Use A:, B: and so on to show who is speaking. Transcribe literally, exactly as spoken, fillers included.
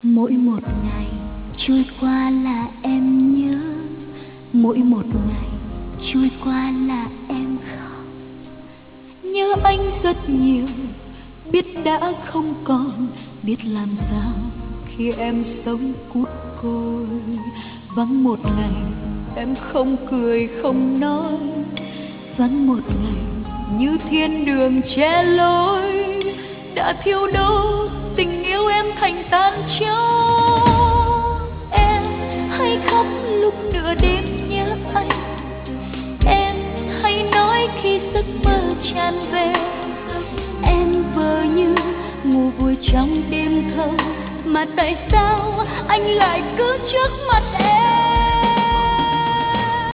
A: Mỗi một ngày trôi qua là em nhớ, mỗi một ngày trôi qua là em khóc. Nhớ anh rất nhiều, biết đã không còn, biết làm sao khi em sống cút côi. Vắng một ngày em không cười không nói, vắng một ngày như thiên đường che lối. Đã thiếu đâu tình yêu em thành tan chó. Em hay khóc lúc nửa đêm nhớ anh, em hay nói khi giấc mơ tràn về. Em vờ như ngủ vui trong đêm thâu, mà tại sao anh lại cứ trước mặt em.